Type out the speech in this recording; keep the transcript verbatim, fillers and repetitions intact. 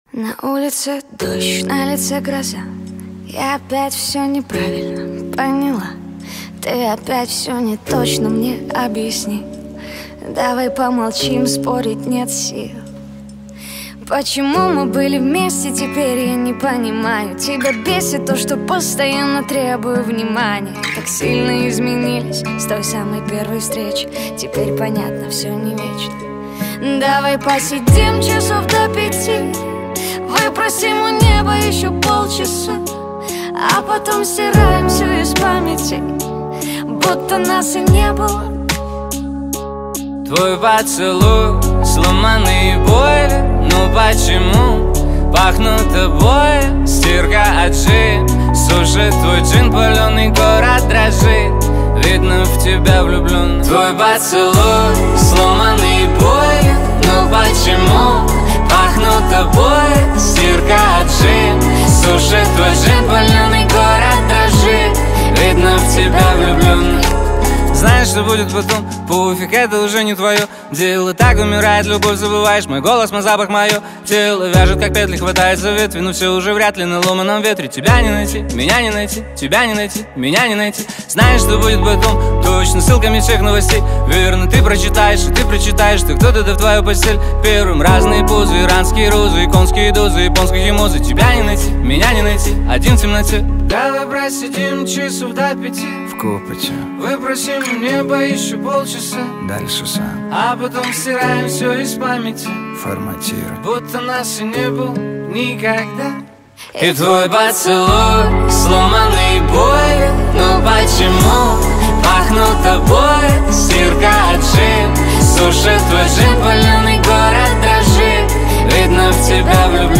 На улице дождь, на лице гроза. Я опять все неправильно поняла. Ты опять все не точно мне объясни. Давай помолчим, спорить нет сил. Почему мы были вместе, теперь я не понимаю. Тебя бесит то, что постоянно требую внимания. Так сильно изменились с той самой первой встречи. Теперь понятно, все не вечно. Давай посидим часов до пяти, выпросим у неба еще полчаса, а потом стираем все из памяти, будто нас и не было. Твой поцелуй, сломанные боли. Ну почему пахнут обои? Стирка от джин сушит твой джин, паленый город дрожит. Видно, в тебя влюблен. Твой поцелуй, сломанные боли. Ну почему пахнут обои? Стирка от джин сушит твой джин, паленый город дрожит. Видно, в тебя влюблен. Знаешь, что будет потом? Пуфик, это уже не твое дело. Так умирает любовь, забываешь мой голос, мой запах, мое тело. Вяжет, как петли, хватает за ветви, но все уже вряд ли на ломаном ветре. Тебя не найти, меня не найти, тебя не найти, меня не найти. Знаешь, что будет потом? Точно, ссылками всех новостей. Верно, ты прочитаешь, и ты прочитаешь, что кто-то в твою постель первым. Разные позы, иранские розы, иконские дозы, японских эмоций. Тебя не найти, меня не найти, один в темноте. Давай просидим часов до пяти в копоте, выпросим у неба еще полчаса, дальше сам, а потом стираем все из памяти, форматируй, будто нас и не было никогда. И твой поцелуй, сломанные боли. Ну почему пахнут обои? Стирка от джин сушит твой джин, паленый город дрожит. Видно, в тебя влюблен.